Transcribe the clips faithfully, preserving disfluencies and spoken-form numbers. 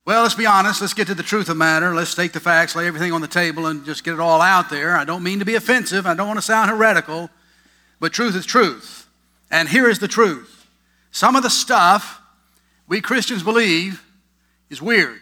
Well, let's be honest. Let's get to the truth of the matter. Let's take the facts, lay everything on the table, and just get it all out there. I don't mean to be offensive. I don't want to sound heretical, but truth is truth. And here is the truth. Some of the stuff we Christians believe is weird.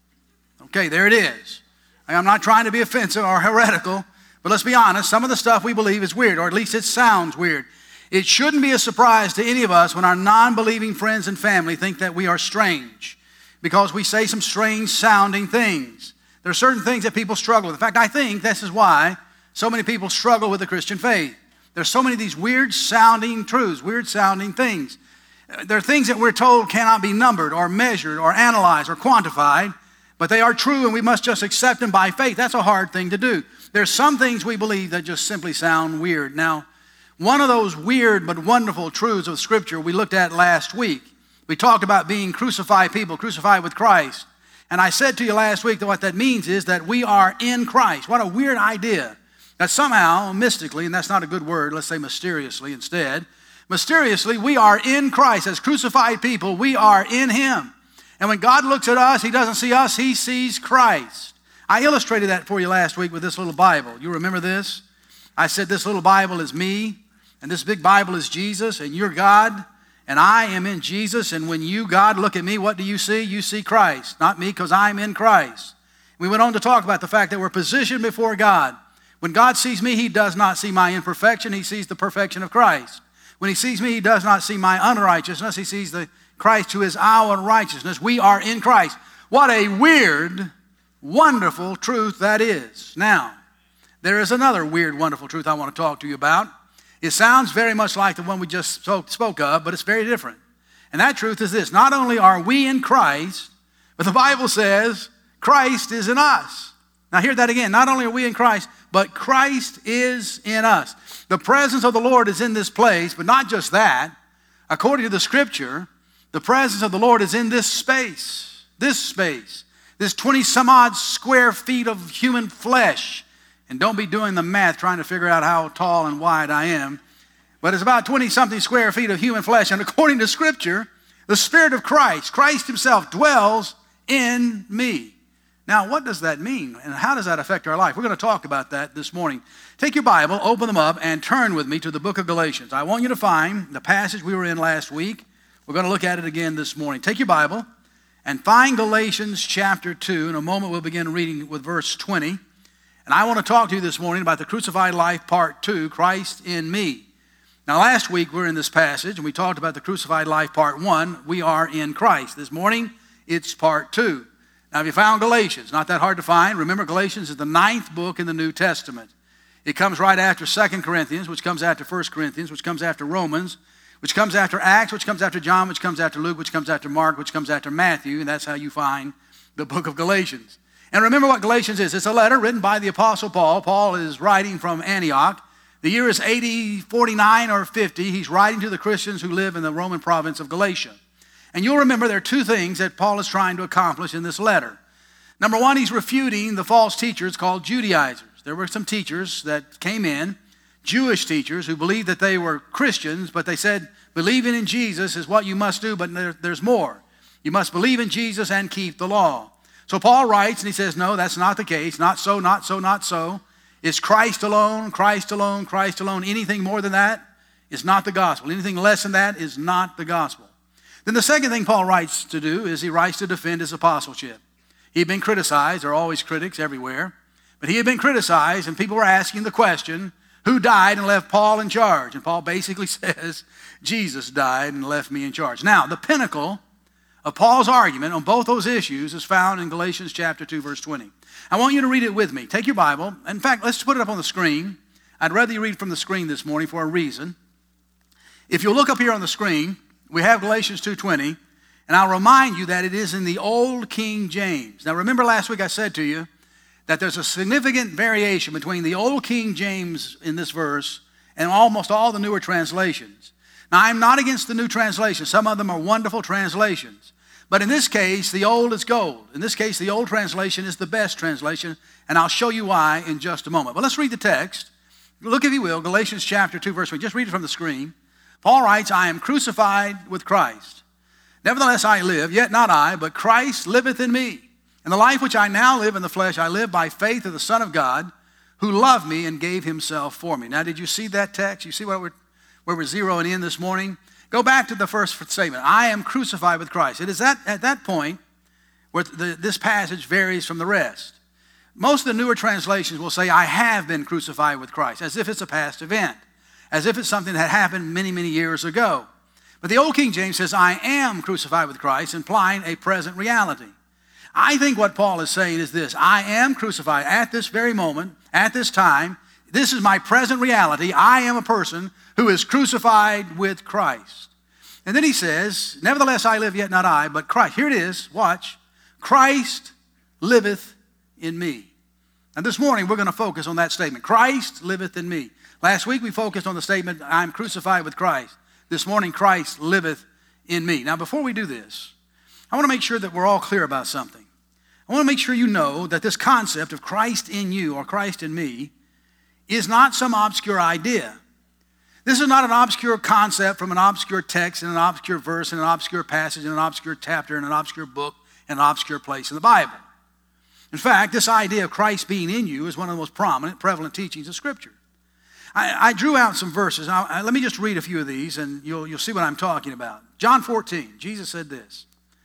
Okay, there it is. I'm not trying to be offensive or heretical, but let's be honest. Some of the stuff we believe is weird, or at least it sounds weird. It shouldn't be a surprise to any of us when our non-believing friends and family think that we are strange, because we say some strange sounding things. There are certain things that people struggle with. In fact, I think this is why so many people struggle with the Christian faith. There's so many of these weird sounding truths, weird sounding things. There are things that we're told cannot be numbered or measured or analyzed or quantified, but they are true and we must just accept them by faith. That's a hard thing to do. There's some things we believe that just simply sound weird. Now, one of those weird but wonderful truths of Scripture we looked at last week. We talked about being crucified people, crucified with Christ. And I said to you last week that what that means is that we are in Christ. What a weird idea. That somehow, mystically, and that's not a good word, let's say mysteriously instead, mysteriously, we are in Christ. As crucified people, we are in Him. And when God looks at us, He doesn't see us, He sees Christ. I illustrated that for you last week with this little Bible. You remember this? I said this little Bible is me, and this big Bible is Jesus, and you're God, and I am in Jesus. And when you, God, look at me, what do you see? You see Christ. Not me, because I'm in Christ. We went on to talk about the fact that we're positioned before God. When God sees me, He does not see my imperfection. He sees the perfection of Christ. When He sees me, He does not see my unrighteousness. He sees the Christ who is our righteousness. We are in Christ. What a weird, wonderful truth that is. Now, there is another weird, wonderful truth I want to talk to you about. It sounds very much like the one we just spoke of, but it's very different. And that truth is this. Not only are we in Christ, but the Bible says Christ is in us. Now hear that again. Not only are we in Christ, but Christ is in us. The presence of the Lord is in this place, but not just that. According to the Scripture, the presence of the Lord is in this space. This space. This twenty some odd square feet of human flesh. And don't be doing the math trying to figure out how tall and wide I am. But it's about twenty something square feet of human flesh. And according to Scripture, the Spirit of Christ, Christ Himself, dwells in me. Now, what does that mean? And how does that affect our life? We're going to talk about that this morning. Take your Bible, open them up, and turn with me to the book of Galatians. I want you to find the passage we were in last week. We're going to look at it again this morning. Take your Bible and find Galatians chapter two. In a moment, we'll begin reading with verse twenty. And I want to talk to you this morning about the crucified life, part two, Christ in me. Now, last week we were in this passage, and we talked about the crucified life, part one, we are in Christ. This morning, it's part two. Now, if you found Galatians, not that hard to find. Remember, Galatians is the ninth book in the New Testament. It comes right after Second Corinthians, which comes after First Corinthians, which comes after Romans, which comes after Acts, which comes after John, which comes after Luke, which comes after Mark, which comes after Matthew, and that's how you find the book of Galatians. And remember what Galatians is. It's a letter written by the Apostle Paul. Paul is writing from Antioch. The year is A D forty-nine or fifty. He's writing to the Christians who live in the Roman province of Galatia. And you'll remember there are two things that Paul is trying to accomplish in this letter. Number one, he's refuting the false teachers called Judaizers. There were some teachers that came in, Jewish teachers, who believed that they were Christians, but they said, believing in Jesus is what you must do, but there, there's more. You must believe in Jesus and keep the law. So Paul writes and he says, no, that's not the case. Not so, not so, not so. It's Christ alone, Christ alone, Christ alone. Anything more than that is not the gospel. Anything less than that is not the gospel. Then the second thing Paul writes to do is he writes to defend his apostleship. He had been criticized. There are always critics everywhere. But he had been criticized, and people were asking the question, who died and left Paul in charge? And Paul basically says, Jesus died and left me in charge. Now, the pinnacle of Paul's argument on both those issues is found in Galatians chapter two, verse twenty. I want you to read it with me. Take your Bible. In fact, let's put it up on the screen. I'd rather you read from the screen this morning for a reason. If you'll look up here on the screen, we have Galatians two twenty, and I'll remind you that it is in the Old King James. Now, remember last week I said to you that there's a significant variation between the Old King James in this verse and almost all the newer translations. Now, I'm not against the new translations. Some of them are wonderful translations. But in this case, the old is gold. In this case, the old translation is the best translation, and I'll show you why in just a moment. But let's read the text. Look, if you will, Galatians chapter two, verse one. Just read it from the screen. Paul writes, I am crucified with Christ. Nevertheless I live, yet not I, but Christ liveth in me. And the life which I now live in the flesh, I live by faith of the Son of God, who loved me and gave himself for me. Now, did you see that text? You see what we're, where we're zeroing in this morning? Go back to the first statement. I am crucified with Christ. It is that, at that point where the, this passage varies from the rest. Most of the newer translations will say, I have been crucified with Christ, as if it's a past event, as if it's something that happened many, many years ago. But the Old King James says, I am crucified with Christ, implying a present reality. I think what Paul is saying is this: I am crucified at this very moment, at this time. This is my present reality. I am a person who is crucified with Christ. And then he says, nevertheless I live, yet not I, but Christ. Here it is, watch. Christ liveth in me. And this morning we're going to focus on that statement. Christ liveth in me. Last week we focused on the statement, I'm crucified with Christ. This morning, Christ liveth in me. Now, before we do this, I want to make sure that we're all clear about something. I want to make sure you know that this concept of Christ in you or Christ in me is not some obscure idea. This is not an obscure concept from an obscure text in an obscure verse in an obscure passage in an obscure chapter in an obscure book in an obscure place in the Bible. In fact, this idea of Christ being in you is one of the most prominent, prevalent teachings of Scripture. I, I drew out some verses. Now, I, let me just read a few of these, and you'll, you'll see what I'm talking about. John fourteen, Jesus said this: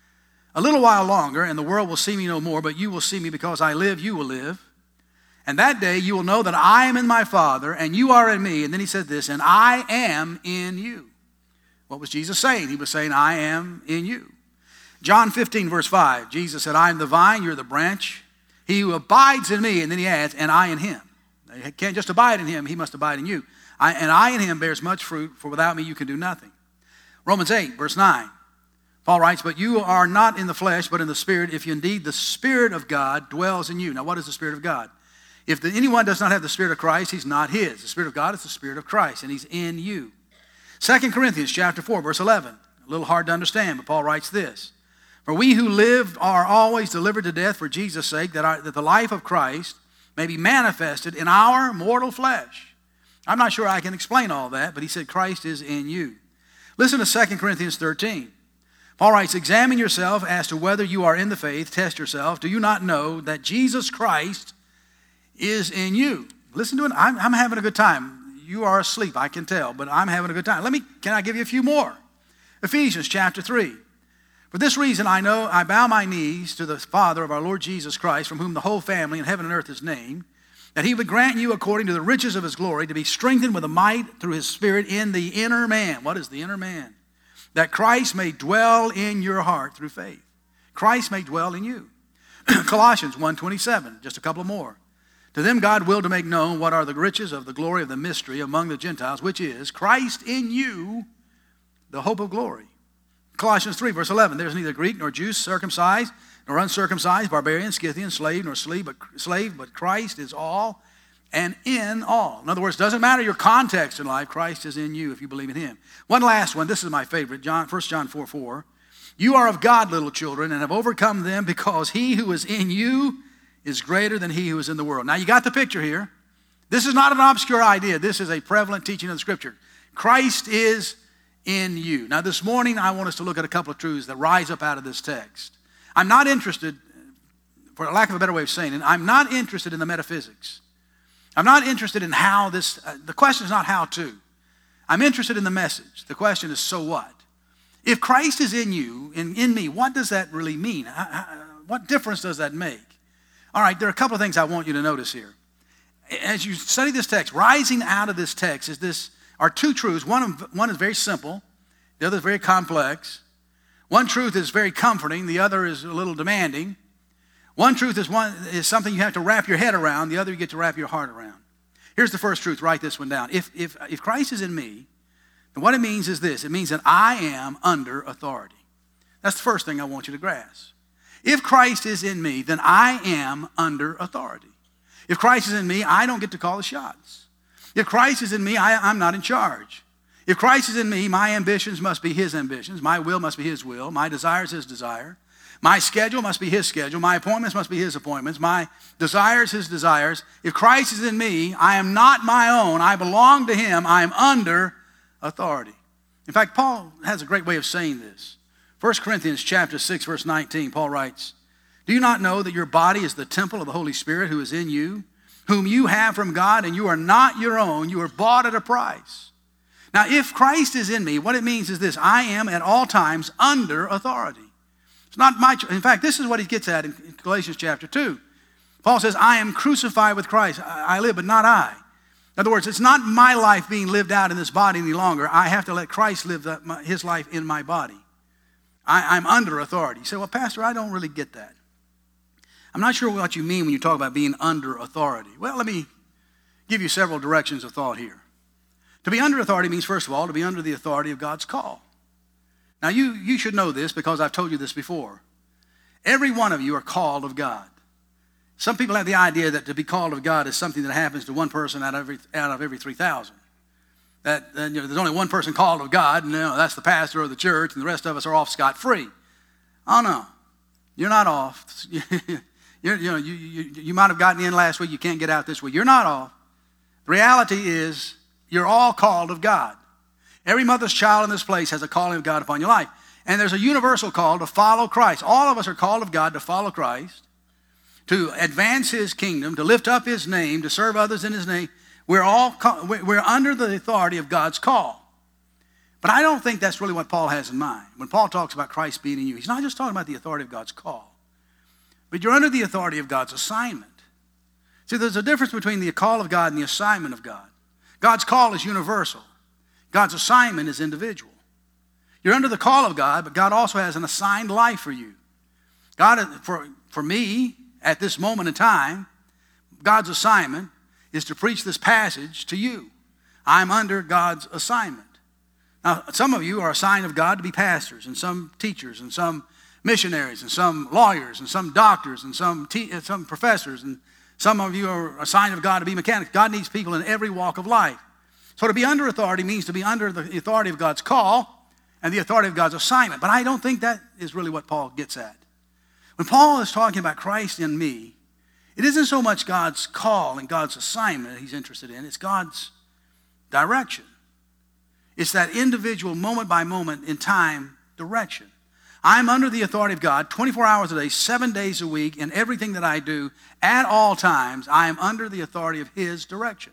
a little while longer, and the world will see me no more, but you will see me because I live, you will live. And that day you will know that I am in my Father, and you are in me. And then he said this, and I am in you. What was Jesus saying? He was saying, I am in you. John fifteen, verse five, Jesus said, I am the vine, you're the branch. He who abides in me, and then he adds, and I in him. You can't just abide in him, he must abide in you. I, and I in him bears much fruit, for without me you can do nothing. Romans eight, verse nine, Paul writes, but you are not in the flesh, but in the Spirit, if indeed the Spirit of God dwells in you. Now, what is the Spirit of God? If the, anyone does not have the Spirit of Christ, he's not his. The Spirit of God is the Spirit of Christ, and he's in you. Second Corinthians chapter four, verse eleven, a little hard to understand, but Paul writes this: for we who live are always delivered to death for Jesus' sake, that, our, that the life of Christ may be manifested in our mortal flesh. I'm not sure I can explain all that, but he said Christ is in you. Listen to Second Corinthians thirteen. Paul writes, examine yourself as to whether you are in the faith. Test yourself. Do you not know that Jesus Christ is in you? Listen to it. I'm, I'm having a good time. You are asleep, I can tell, but I'm having a good time. Let me, can I give you a few more? Ephesians chapter three. For this reason I know I bow my knees to the Father of our Lord Jesus Christ, from whom the whole family in heaven and earth is named, that he would grant you according to the riches of his glory to be strengthened with a might through his Spirit in the inner man. What is the inner man? That Christ may dwell in your heart through faith. Christ may dwell in you. Colossians one twenty-seven, just a couple more. To them God willed to make known what are the riches of the glory of the mystery among the Gentiles, which is Christ in you, the hope of glory. Colossians three, verse eleven, there's neither Greek nor Jew, circumcised nor uncircumcised, barbarian, Scythian, slave nor slave but, slave, but Christ is all and in all. In other words, it doesn't matter your context in life, Christ is in you if you believe in him. One last one, this is my favorite, John, First John four four. You are of God, little children, and have overcome them, because he who is in you is greater than he who is in the world. Now you got the picture here. This is not an obscure idea. This is a prevalent teaching of the Scripture. Christ is in you. Now this morning I want us to look at a couple of truths that rise up out of this text. I'm not interested, for lack of a better way of saying it, I'm not interested in the metaphysics. I'm not interested in how this, uh, the question is not how to. I'm interested in the message. The question is, so what? If Christ is in you, and in me, what does that really mean? How, how, what difference does that make? All right, there are a couple of things I want you to notice here. As you study this text, rising out of this text is this, are two truths. One, one is very simple. The other is very complex. One truth is very comforting. The other is a little demanding. One truth is one is something you have to wrap your head around. The other you get to wrap your heart around. Here's the first truth. Write this one down. If, if, if Christ is in me, then what it means is this. It means that I am under authority. That's the first thing I want you to grasp. If Christ is in me, then I am under authority. If Christ is in me, I don't get to call the shots. If Christ is in me, I, I'm not in charge. If Christ is in me, my ambitions must be his ambitions. My will must be his will. My desires his desire. My schedule must be his schedule. My appointments must be his appointments. My desires his desires. If Christ is in me, I am not my own. I belong to him. I am under authority. In fact, Paul has a great way of saying this. First Corinthians chapter six, verse nineteen, Paul writes, do you not know that your body is the temple of the Holy Spirit who is in you, whom you have from God, and you are not your own, you are bought at a price. Now, if Christ is in me, what it means is this: I am at all times under authority. It's not my choice. In fact, this is what he gets at in Galatians chapter two. Paul says, I am crucified with Christ. I live, but not I. In other words, it's not my life being lived out in this body any longer. I have to let Christ live that, my, his life in my body. I, I'm under authority. You say, well, Pastor, I don't really get that. I'm not sure what you mean when you talk about being under authority. Well, let me give you several directions of thought here. To be under authority means, first of all, to be under the authority of God's call. Now, you, you should know this because I've told you this before. Every one of you are called of God. Some people have the idea that to be called of God is something that happens to one person out of every, out of every three thousand. That, that you know, there's only one person called of God, and you know, that's the pastor of the church, and the rest of us are off scot-free. Oh, no. You're not off. You're, you know, you, you, you might have gotten in last week. You can't get out this week. You're not off. The reality is you're all called of God. Every mother's child in this place has a calling of God upon your life. And there's a universal call to follow Christ. All of us are called of God to follow Christ, to advance his kingdom, to lift up his name, to serve others in his name. We're all we're under the authority of God's call. But I don't think that's really what Paul has in mind. When Paul talks about Christ being in you, he's not just talking about the authority of God's call, but you're under the authority of God's assignment. See, there's a difference between the call of God and the assignment of God. God's call is universal. God's assignment is individual. You're under the call of God, but God also has an assigned life for you. God, for, for me, at this moment in time, God's assignment is to preach this passage to you. I'm under God's assignment. Now, some of you are assigned of God to be pastors, and some teachers, and some missionaries, and some lawyers, and some doctors, and some te- some professors, and some of you are assigned of God to be mechanics. God needs people in every walk of life. So to be under authority means to be under the authority of God's call and the authority of God's assignment. But I don't think that is really what Paul gets at. When Paul is talking about Christ in me, it isn't so much God's call and God's assignment that he's interested in. It's God's direction. It's that individual moment by moment in time direction. I'm under the authority of God twenty-four hours a day, seven days a week, in everything that I do. At all times, I am under the authority of his direction.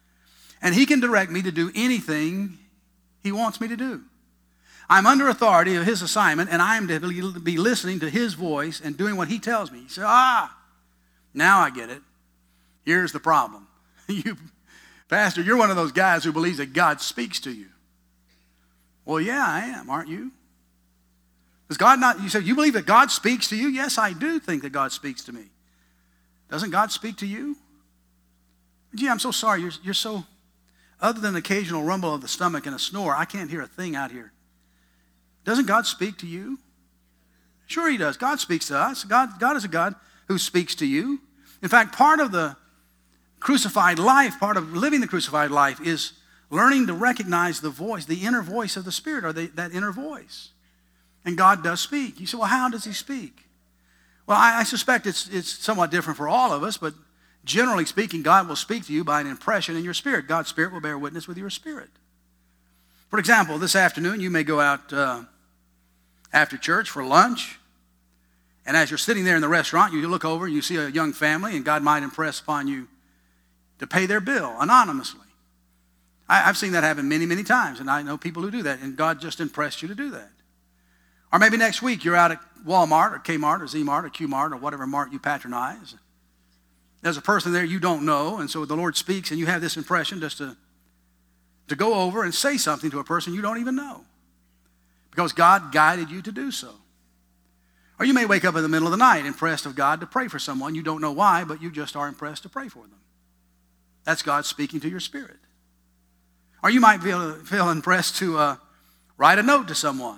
And he can direct me to do anything he wants me to do. I'm under authority of his assignment, and I am to be listening to his voice and doing what he tells me. You say, ah, now I get it. Here's the problem. you, Pastor, you're one of those guys who believes that God speaks to you. Well, yeah, I am, aren't you? Does God not, you say, you believe that God speaks to you? Yes, I do think that God speaks to me. Doesn't God speak to you? Gee, I'm so sorry. You're, you're so, other than an occasional rumble of the stomach and a snore, I can't hear a thing out here. Doesn't God speak to you? Sure he does. God speaks to us. God, God is a God who speaks to you. In fact, part of the crucified life, part of living the crucified life is learning to recognize the voice, the inner voice of the Spirit, or the, that inner voice. And God does speak. You say, well, how does he speak? Well, I, I suspect it's, it's somewhat different for all of us, but generally speaking, God will speak to you by an impression in your spirit. God's Spirit will bear witness with your spirit. For example, this afternoon, you may go out uh, after church for lunch, and as you're sitting there in the restaurant, you look over and you see a young family, and God might impress upon you to pay their bill anonymously. I, I've seen that happen many, many times, and I know people who do that, and God just impressed you to do that. Or maybe next week you're out at Walmart or Kmart or Z-Mart or Q-Mart or whatever mart you patronize. There's a person there you don't know, and so the Lord speaks, and you have this impression just to, to go over and say something to a person you don't even know because God guided you to do so. Or you may wake up in the middle of the night impressed of God to pray for someone. You don't know why, but you just are impressed to pray for them. That's God speaking to your spirit. Or you might feel, feel impressed to uh, write a note to someone.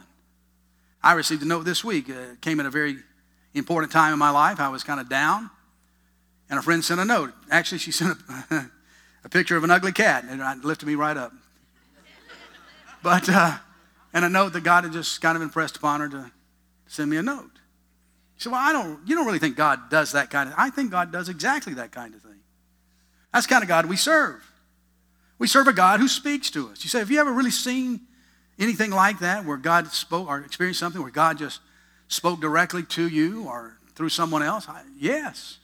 I received a note this week. It came at a very important time in my life. I was kind of down, and a friend sent a note. Actually, she sent a, a picture of an ugly cat, and it lifted me right up. But, uh, and a note that God had just kind of impressed upon her to send me a note. She said, well, I don't, you don't really think God does that kind of, I think God does exactly that kind of thing. That's the kind of God we serve. We serve a God who speaks to us. You say, have you ever really seen Anything like that where God spoke or experienced something where God just spoke directly to you or through someone else? I, yes.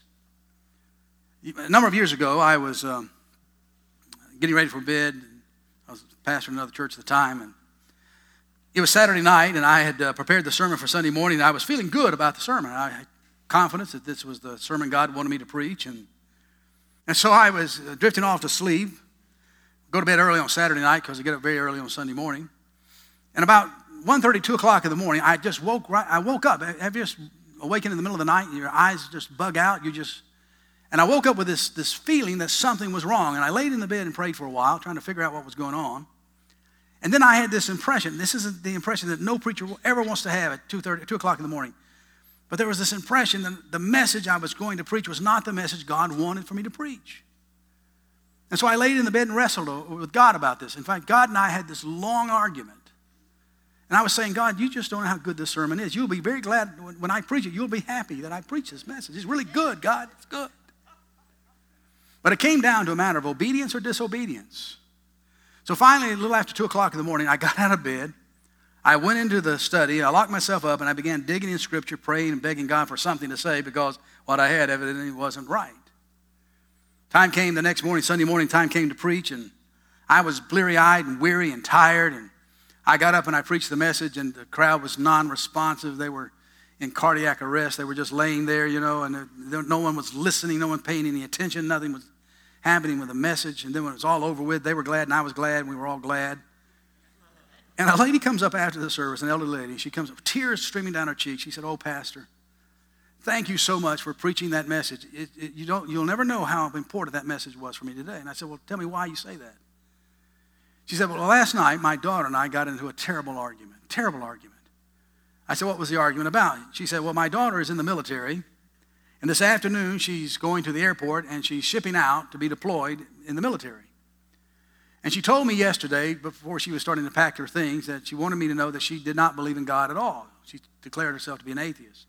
A number of years ago, I was um, getting ready for bed. I was pastor in another church at the time, and it was Saturday night, and I had uh, prepared the sermon for Sunday morning, and I was feeling good about the sermon. I had confidence that this was the sermon God wanted me to preach, and and so I was uh, drifting off to sleep, go to bed early on Saturday night because I get up very early on Sunday morning, and about one thirty, two o'clock in the morning, I just woke right, I woke up. Have you just awakened in the middle of the night, and your eyes just bug out? You just, and I woke up with this, this feeling that something was wrong, and I laid in the bed and prayed for a while, trying to figure out what was going on. And then I had this impression. This is the impression that no preacher ever wants to have at two thirty, two o'clock in the morning. But there was this impression that the message I was going to preach was not the message God wanted for me to preach. And so I laid in the bed and wrestled with God about this. In fact, God and I had this long argument. And I was saying, God, you just don't know how good this sermon is. You'll be very glad when I preach it. You'll be happy that I preach this message. It's really good, God. It's good. But it came down to a matter of obedience or disobedience. So finally, a little after two o'clock in the morning, I got out of bed. I went into the study. I locked myself up, and I began digging in Scripture, praying and begging God for something to say because what I had evidently wasn't right. Time came the next morning, Sunday morning, time came to preach, and I was bleary-eyed and weary and tired, and I got up and I preached the message, and the crowd was non-responsive. They were in cardiac arrest. They were just laying there, you know, and no one was listening, no one paying any attention, nothing was happening with the message. And then when it was all over with, they were glad and I was glad and we were all glad. And a lady comes up after the service, an elderly lady. She comes up, tears streaming down her cheek. She said, "Oh, Pastor, thank you so much for preaching that message. It, it, you don't, you'll never know how important that message was for me today." And I said, "Well, tell me why you say that." She said, "Well, last night my daughter and I got into a terrible argument, terrible argument." I said, "What was the argument about?" She said, "Well, my daughter is in the military. And this afternoon, she's going to the airport, and she's shipping out to be deployed in the military. And she told me yesterday, before she was starting to pack her things, that she wanted me to know that she did not believe in God at all. She declared herself to be an atheist.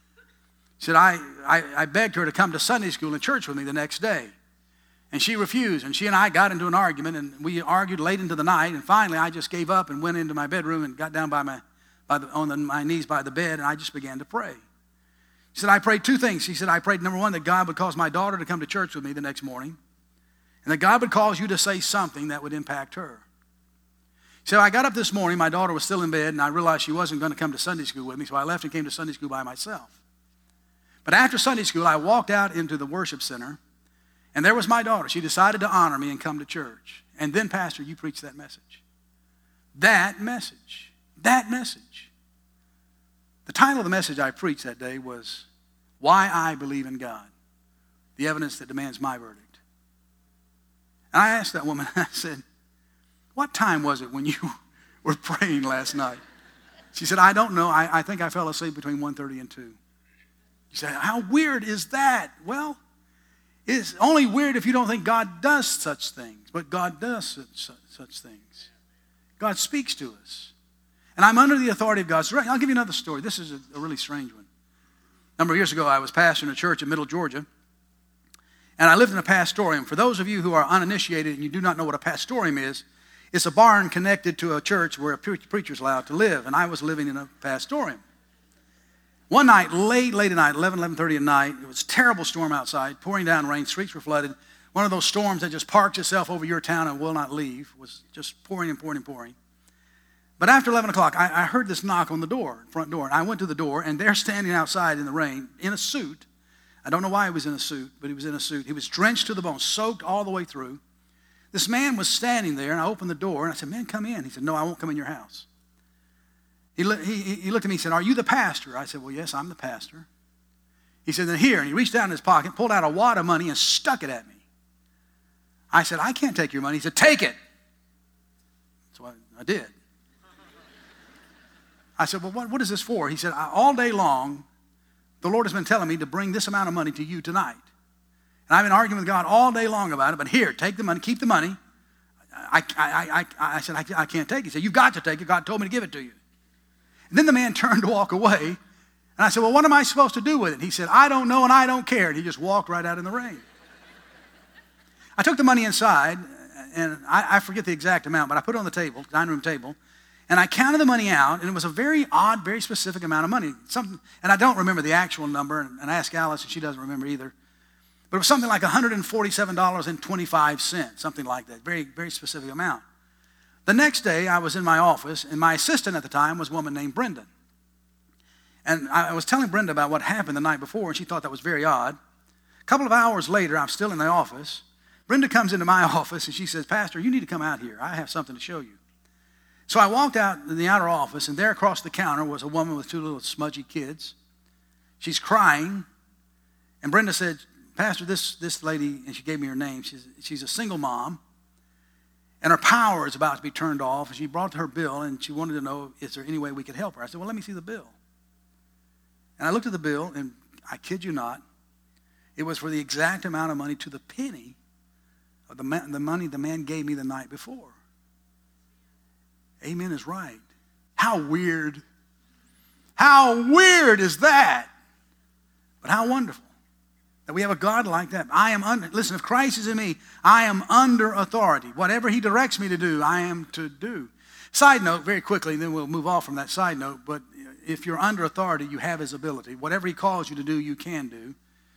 She said, I, I, I begged her to come to Sunday school and church with me the next day. And she refused, and she and I got into an argument, and we argued late into the night, and finally I just gave up and went into my bedroom and got down by my, by the, on the, my knees by the bed, and I just began to pray. She said, I prayed two things. She said, I prayed, number one, that God would cause my daughter to come to church with me the next morning, and that God would cause you to say something that would impact her. She said, I got up this morning, my daughter was still in bed, and I realized she wasn't going to come to Sunday school with me, so I left and came to Sunday school by myself. But after Sunday school, I walked out into the worship center, and there was my daughter. She decided to honor me and come to church. And then, Pastor, you preached that message. That message. That message. The title of the message I preached that day was, Why I Believe in God, the Evidence That Demands My Verdict. And I asked that woman, I said, what time was it when you were praying last night? She said, I don't know. I, I think I fell asleep between one thirty and two. You say, how weird is that? Well, it's only weird if you don't think God does such things. But God does such, such things. God speaks to us. And I'm under the authority of God. I'll give you another story. This is a, a really strange one. A number of years ago, I was pastoring a church in Middle Georgia. And I lived in a pastorium. For those of you who are uninitiated and you do not know what a pastorium is, it's a barn connected to a church where a preacher is allowed to live. And I was living in a pastorium. One night, late, late at night, eleven, eleven thirty at night, it was a terrible storm outside, pouring down rain, streets were flooded. One of those storms that just parks itself over your town and will not leave, was just pouring and pouring and pouring. But after eleven o'clock, I, I heard this knock on the door, front door, and I went to the door, and there standing outside in the rain, in a suit. I don't know why he was in a suit, but he was in a suit. He was drenched to the bone, soaked all the way through. This man was standing there, and I opened the door, and I said, man, come in. He said, no, I won't come in your house. He, he, he looked at me and said, are you the pastor? I said, well, yes, I'm the pastor. He said, then here, and he reached down in his pocket, pulled out a wad of money, and stuck it at me. I said, I can't take your money. He said, take it. So I, I did. I said, well, what, what is this for? He said, all day long, the Lord has been telling me to bring this amount of money to you tonight. And I've been arguing with God all day long about it, but here, take the money, keep the money. I, I, I, I said, I, I can't take it. He said, you've got to take it. God told me to give it to you. And then the man turned to walk away, and I said, well, what am I supposed to do with it? He said, I don't know and I don't care. And he just walked right out in the rain. I took the money inside, and I, I forget the exact amount, but I put it on the table, dining room table, And I counted the money out, and it was a very odd, very specific amount of money. Something, and I don't remember the actual number, and, and I asked Alice, and she doesn't remember either. But it was something like one hundred forty-seven dollars and twenty-five cents, something like that, very, very specific amount. The next day, I was in my office, and my assistant at the time was a woman named Brenda. And I was telling Brenda about what happened the night before, and she thought that was very odd. A couple of hours later, I'm still in the office. Brenda comes into my office, and she says, Pastor, you need to come out here. I have something to show you. So I walked out in the outer office, and there across the counter was a woman with two little smudgy kids. She's crying, and Brenda said, Pastor, this, this lady, and she gave me her name, she's, she's a single mom, and her power is about to be turned off, and she brought her bill, and she wanted to know, is there any way we could help her? I said, well, let me see the bill. And I looked at the bill, and I kid you not, it was for the exact amount of money to the penny of the, man, the money the man gave me the night before. Amen is right. How weird. How weird is that? But how wonderful that we have a God like that. I am under, listen, if Christ is in me, I am under authority. Whatever he directs me to do, I am to do. Side note, very quickly, and then we'll move off from that side note, but if you're under authority, you have his ability. Whatever he calls you to do, you can do.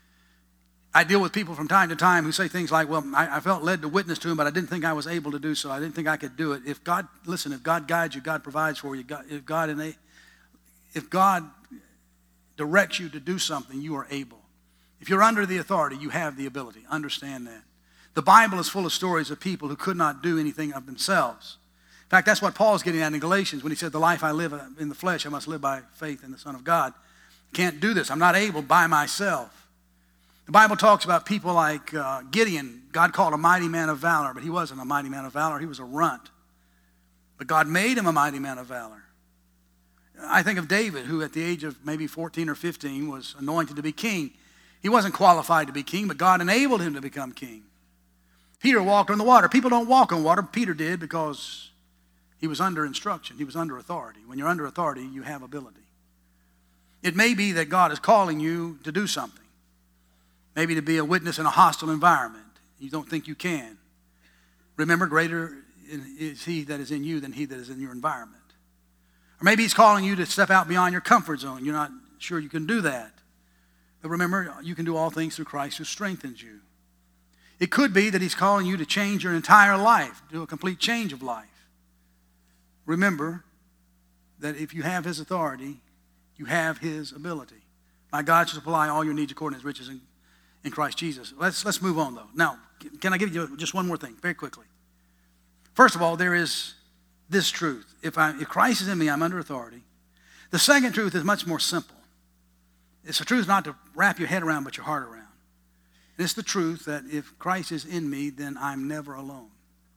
I deal with people from time to time who say things like, well, I, I felt led to witness to him, but I didn't think I was able to do so. I didn't think I could do it. If God, listen, if God guides you, God provides for you. God, if God and they, if God directs you to do something, you are able. If you're under the authority, you have the ability. Understand that. The Bible is full of stories of people who could not do anything of themselves. In fact, that's what Paul's getting at in Galatians when he said, the life I live in the flesh, I must live by faith in the Son of God. Can't do this. I'm not able by myself. The Bible talks about people like uh, Gideon. God called a mighty man of valor, but he wasn't a mighty man of valor. He was a runt. But God made him a mighty man of valor. I think of David, who at the age of maybe fourteen or fifteen was anointed to be king. He wasn't qualified to be king, but God enabled him to become king. Peter walked on the water. People don't walk on water. Peter did because he was under instruction. He was under authority. When you're under authority, you have ability. It may be that God is calling you to do something. Maybe to be a witness in a hostile environment. You don't think you can. Remember, greater is he that is in you than he that is in your environment. Or maybe he's calling you to step out beyond your comfort zone. You're not sure you can do that. But remember, you can do all things through Christ who strengthens you. It could be that he's calling you to change your entire life, do a complete change of life. Remember that if you have his authority, you have his ability. My God shall supply all your needs according to his riches and in Christ Jesus. Let's, let's move on, though. Now, can I give you just one more thing, very quickly? First of all, there is this truth. If, I, if Christ is in me, I'm under authority. The second truth is much more simple. It's the truth not to wrap your head around, but your heart around. And it's the truth that if Christ is in me, then I'm never alone.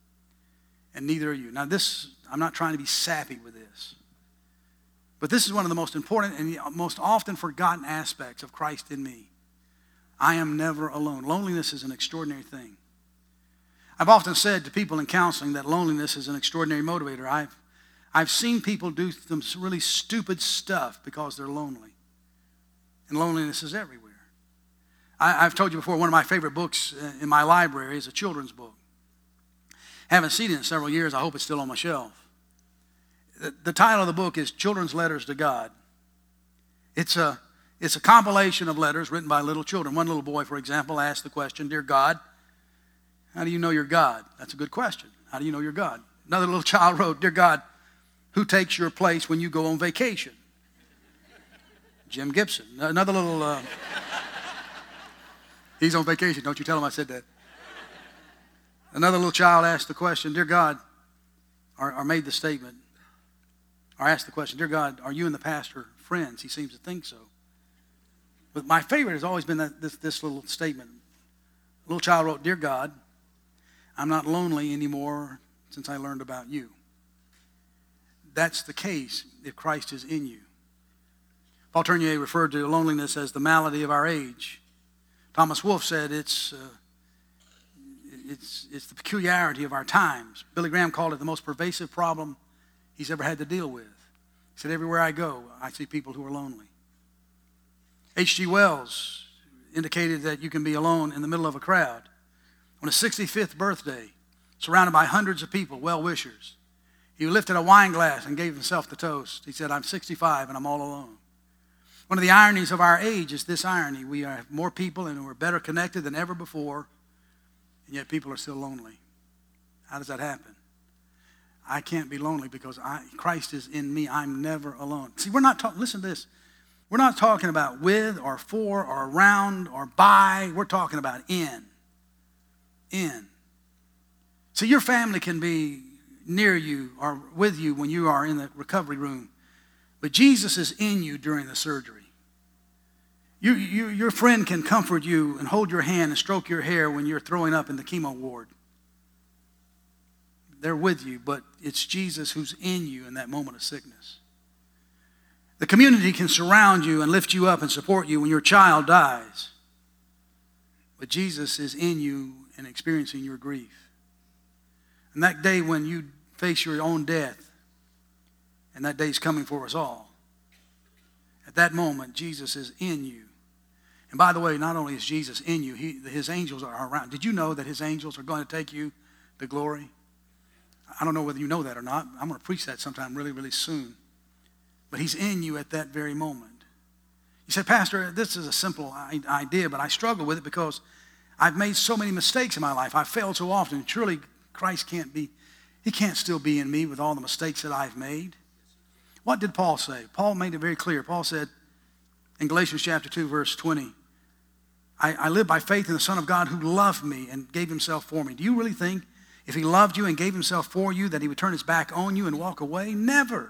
And neither are you. Now, this, I'm not trying to be sappy with this. But this is one of the most important and most often forgotten aspects of Christ in me. I am never alone. Loneliness is an extraordinary thing. I've often said to people in counseling that loneliness is an extraordinary motivator. I've, I've seen people do some really stupid stuff because they're lonely. And loneliness is everywhere. I, I've told you before, one of my favorite books in my library is a children's book. Haven't seen it in several years. I hope it's still on my shelf. The, the title of the book is Children's Letters to God. It's a It's a compilation of letters written by little children. One little boy, for example, asked the question, Dear God, how do you know you're God? That's a good question. How do you know you're God? Another little child wrote, Dear God, who takes your place when you go on vacation? Jim Gibson. Another little, uh, he's on vacation. Don't you tell him I said that. Another little child asked the question, Dear God, or, or made the statement, or asked the question, Dear God, are you and the pastor friends? He seems to think so. But my favorite has always been that, this, this little statement. A little child wrote, Dear God, I'm not lonely anymore since I learned about you. That's the case if Christ is in you. Paul Tournier referred to loneliness as the malady of our age. Thomas Wolfe said it's, uh, it's, it's the peculiarity of our times. Billy Graham called it the most pervasive problem he's ever had to deal with. He said, everywhere I go, I see people who are lonely. H G Wells indicated that you can be alone in the middle of a crowd. On his sixty-fifth birthday, surrounded by hundreds of people, well-wishers, He lifted a wine glass and gave himself the toast. He said, I'm sixty-five and I'm all alone. One of the ironies of our age is this irony. We have more people and we're better connected than ever before, and yet people are still lonely. How does that happen? I can't be lonely because I, Christ is in me. I'm never alone. See, we're not talking, listen to this. We're not talking about with or for or around or by. We're talking about in. In. See, your family can be near you or with you when you are in the recovery room, but Jesus is in you during the surgery. You, you, your friend can comfort you and hold your hand and stroke your hair when you're throwing up in the chemo ward. They're with you, but it's Jesus who's in you in that moment of sickness. The community can surround you and lift you up and support you when your child dies. But Jesus is in you and experiencing your grief. And that day when you face your own death, and that day's coming for us all, at that moment, Jesus is in you. And by the way, not only is Jesus in you, he, his angels are around. Did you know that his angels are going to take you to glory? I don't know whether you know that or not. I'm going to preach that sometime really, really soon. But he's in you at that very moment. You say, Pastor, this is a simple idea, but I struggle with it because I've made so many mistakes in my life. I've failed so often. Surely Christ can't be, he can't still be in me with all the mistakes that I've made. What did Paul say? Paul made it very clear. Paul said in Galatians chapter two, verse twenty, I, I live by faith in the Son of God who loved me and gave himself for me. Do you really think if he loved you and gave himself for you that he would turn his back on you and walk away? Never.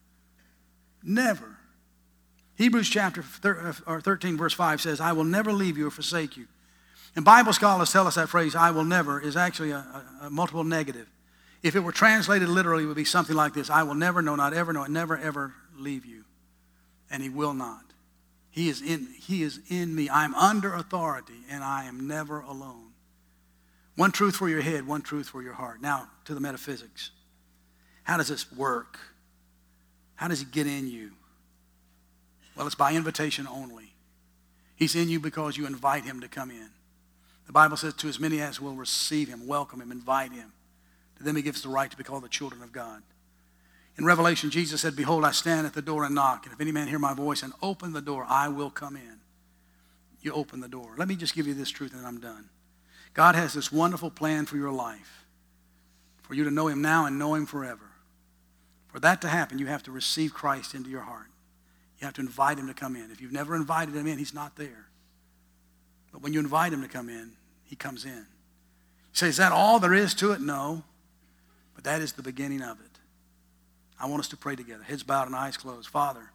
Never. Hebrews chapter thirteen, verse five says, I will never leave you or forsake you. And Bible scholars tell us that phrase, I will never, is actually a, a, a multiple negative. If it were translated literally, it would be something like this. I will never, no, not ever, no, never, ever leave you. And he will not. He is in, he is in me. I'm under authority, and I am never alone. One truth for your head, one truth for your heart. Now, to the metaphysics. How does this work? How does he get in you? Well, it's by invitation only. He's in you because you invite him to come in. The Bible says, to as many as will receive him, welcome him, invite him. To them he gives the right to be called the children of God. In Revelation, Jesus said, behold, I stand at the door and knock, and if any man hear my voice and open the door, I will come in. You open the door. Let me just give you this truth and I'm done. God has this wonderful plan for your life, for you to know him now and know him forever. For that to happen, you have to receive Christ into your heart. You have to invite him to come in. If you've never invited him in, he's not there. But when you invite him to come in, he comes in. You say, is that all there is to it? No. But that is the beginning of it. I want us to pray together. Heads bowed and eyes closed. Father,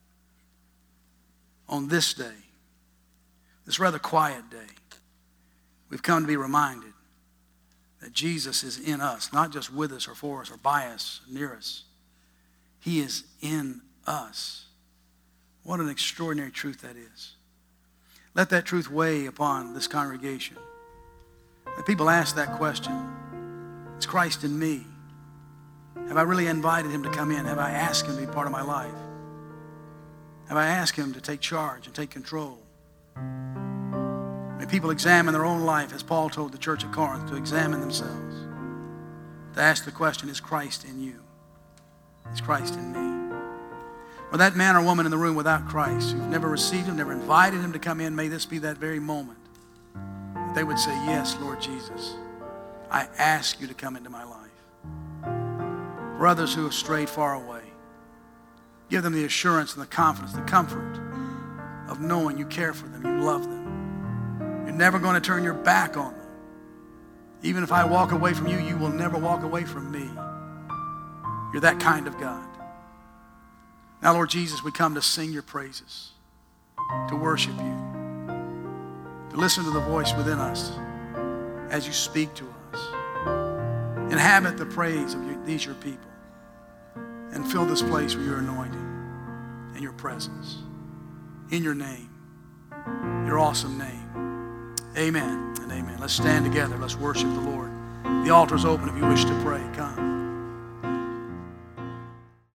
on this day, this rather quiet day, we've come to be reminded that Jesus is in us, not just with us or for us or by us, near us. He is in us. What an extraordinary truth that is. Let that truth weigh upon this congregation. When people ask that question, is Christ in me? Have I really invited him to come in? Have I asked him to be part of my life? Have I asked him to take charge and take control? May people examine their own life, as Paul told the church at Corinth, to examine themselves. To ask the question, is Christ in you? Is Christ in me? For that man or woman in the room without Christ, who've never received him, never invited him to come in, may this be that very moment that they would say, yes, Lord Jesus, I ask you to come into my life. For others who have strayed far away, give them the assurance and the confidence, the comfort of knowing you care for them, you love them. You're never going to turn your back on them. Even if I walk away from you, you will never walk away from me. You're that kind of God. Now, Lord Jesus, we come to sing your praises, to worship you, to listen to the voice within us as you speak to us. Inhabit the praise of your, these your people and fill this place with your anointing and your presence. In your name, your awesome name. Amen and amen. Let's stand together. Let's worship the Lord. The altar is open if you wish to pray. Come.